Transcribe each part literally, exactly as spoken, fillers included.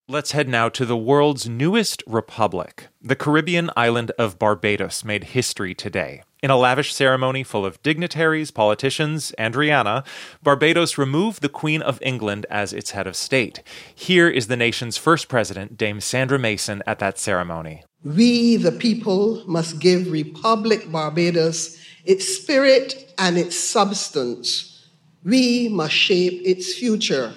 Let's head now to the world's newest republic. The Caribbean island of Barbados made history today. In a lavish ceremony full of dignitaries, politicians, and Rihanna, Barbados removed the Queen of England as its head of state. Here is the nation's first president, Dame Sandra Mason, at that ceremony. We, the people, must give Republic Barbados its spirit and its substance. We must shape its future.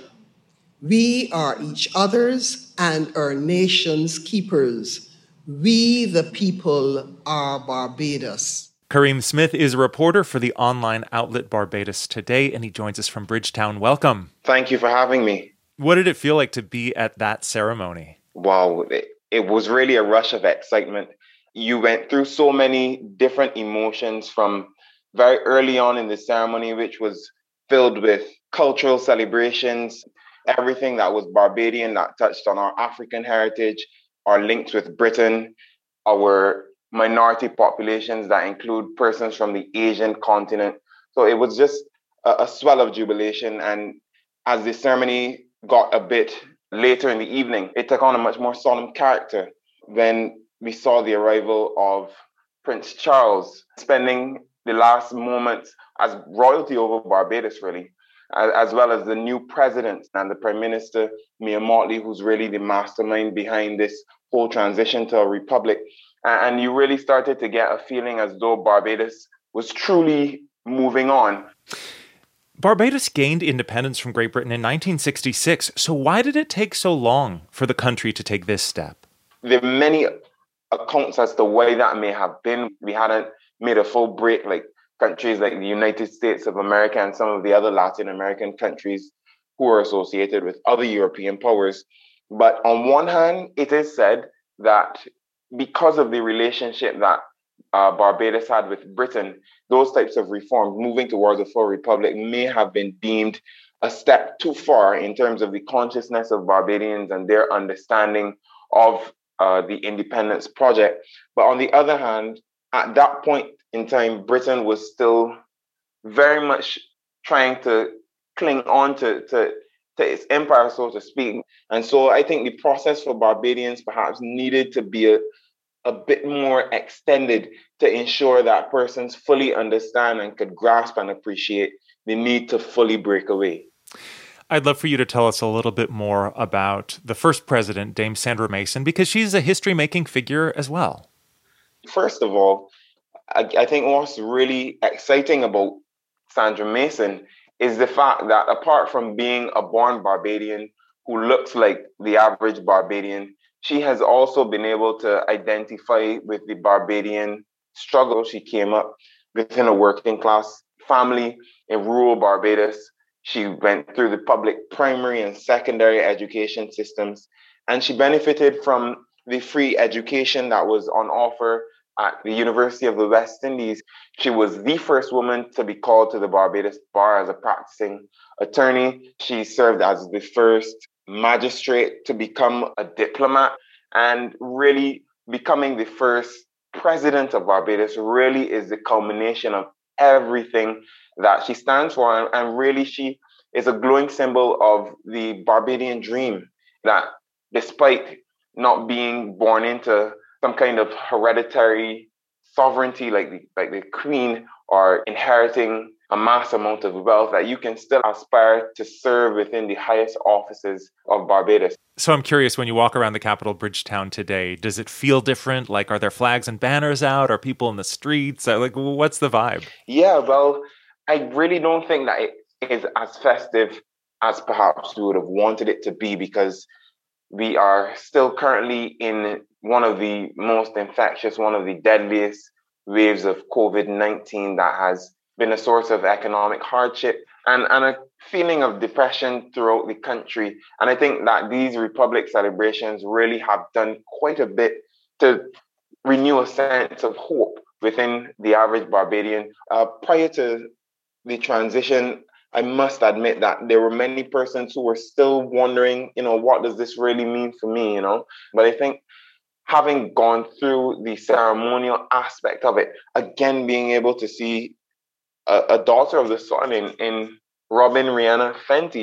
We are each other's and our nation's keepers. We, the people, are Barbados. Kareem Smith is a reporter for the online outlet Barbados Today, and he joins us from Bridgetown. Welcome. Thank you for having me. What did it feel like to be at that ceremony? Wow, it, it was really a rush of excitement. You went through so many different emotions from very early on in the ceremony, which was filled with cultural celebrations, everything that was Barbadian that touched on our African heritage, our links with Britain, our minority populations that include persons from the Asian continent. So it was just a, a swell of jubilation. And as the ceremony got a bit later in the evening, it took on a much more solemn character. Then we saw the arrival of Prince Charles, spending the last moments as royalty over Barbados, really, as well as the new president and the Prime Minister, Mia Mottley, who's really the mastermind behind this whole transition to a republic. And you really started to get a feeling as though Barbados was truly moving on. Barbados gained independence from Great Britain in nineteen sixty-six. So why did it take so long for the country to take this step? There are many accounts as to why that may have been. We hadn't made a full break like countries like the United States of America and some of the other Latin American countries who are associated with other European powers. But on one hand, it is said that because of the relationship that uh, Barbados had with Britain, those types of reforms moving towards a full republic may have been deemed a step too far in terms of the consciousness of Barbadians and their understanding of uh, the independence project. But on the other hand, at that point in time, Britain was still very much trying to cling on to, to, to its empire, so to speak. And so I think the process for Barbadians perhaps needed to be a, a bit more extended to ensure that persons fully understand and could grasp and appreciate the need to fully break away. I'd love for you to tell us a little bit more about the first president, Dame Sandra Mason, because she's a history-making figure as well. First of all, I, I think what's really exciting about Sandra Mason is the fact that apart from being a born Barbadian who looks like the average Barbadian, she has also been able to identify with the Barbadian struggle. She came up within a working class family in rural Barbados. She went through the public primary and secondary education systems, and she benefited from the free education that was on offer at the University of the West Indies. She was the first woman to be called to the Barbados bar as a practicing attorney. She served as the first magistrate to become a diplomat, and really becoming the first president of Barbados really is the culmination of everything that she stands for. And really, she is a glowing symbol of the Barbadian dream that despite not being born into some kind of hereditary sovereignty like the, like the Queen or inheriting a mass amount of wealth, that you can still aspire to serve within the highest offices of Barbados. So I'm curious, when you walk around the capital, Bridgetown, today, does it feel different? Like, are there flags and banners out? Are people in the streets? Like, what's the vibe? Yeah, well, I really don't think that it is as festive as perhaps we would have wanted it to be, because we are still currently in one of the most infectious, one of the deadliest waves of COVID nineteen that has been a source of economic hardship and, and a feeling of depression throughout the country. And I think that these Republic celebrations really have done quite a bit to renew a sense of hope within the average Barbadian. Uh, prior to the transition, I must admit that there were many persons who were still wondering, you know, what does this really mean for me, you know? But I think having gone through the ceremonial aspect of it, again, being able to see a, a daughter of the sun in, in Robin Rihanna Fenty,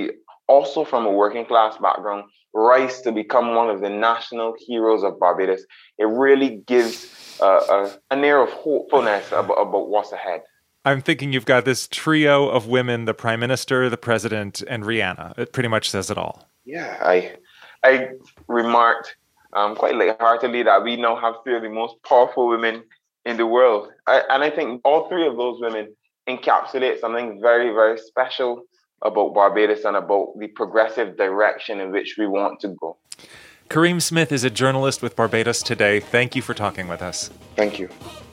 also from a working class background, rise to become one of the national heroes of Barbados, it really gives uh, a, an air of hopefulness about, about what's ahead. I'm thinking you've got this trio of women, the Prime Minister, the President, and Rihanna. It pretty much says it all. Yeah, I I remarked um, quite lightheartedly that we now have three of the most powerful women in the world. I, and I think all three of those women encapsulate something very, very special about Barbados and about the progressive direction in which we want to go. Kareem Smith is a journalist with Barbados Today. Thank you for talking with us. Thank you.